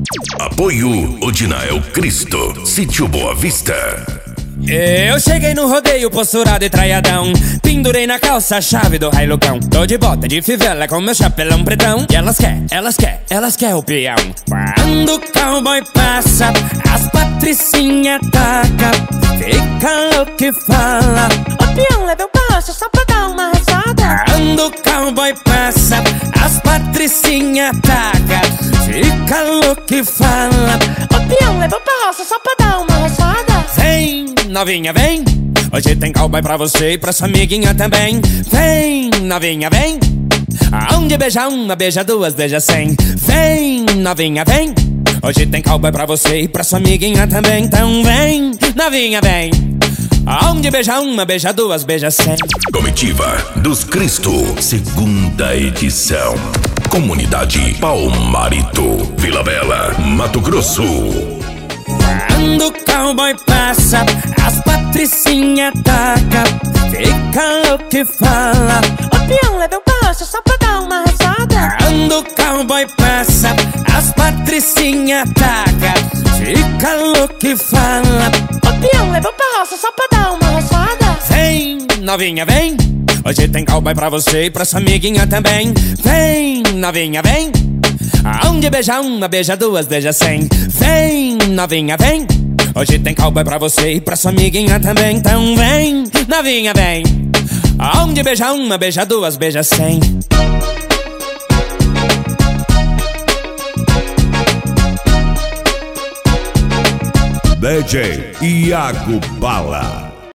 Apoio Odinael Cristo, Sítio Boa Vista. Eu cheguei no rodeio posturado e traiadão, pendurei na calça a chave do railucão. Tô de bota de fivela com meu chapelão pretão. E elas quer o peão. Quando o cowboy passa, as patricinhas taca, fica louco e fala: o peão leva eu passo só pra dar uma rezada. Quando o cowboy passa, as patricinhas taca, fica louco e fala: o peão leva eu passo só pra dar uma rezada. Vem, novinha, vem, hoje tem cowboy pra você e pra sua amiguinha também. Vem, novinha, vem, aonde beija uma, beija duas, beija 100. Vem, novinha, vem, hoje tem cowboy pra você e pra sua amiguinha também. Então vem, novinha, vem, aonde beija uma, beija duas, beija 100. Comitiva dos Cristo, segunda edição. Comunidade Palmarito, Vila Bela, Mato Grosso. Quando o cowboy passa, as patricinhas taca, fica louco e fala: o peão leva eu passo só pra dar uma rezada. Quando o cowboy passa, as patricinhas taca, fica louco e fala: o peão leva eu passo só pra dar uma rezada. Vem, novinha, vem, hoje tem cowboy pra você e pra sua amiguinha também. Vem, novinha, vem, aonde beija uma, beija duas, beija 100. Vem, novinha, vem, hoje tem cowboy pra você e pra sua amiguinha também. Então vem, novinha, vem, aonde beija uma, beija duas, beija 100. DJ Iago Bala.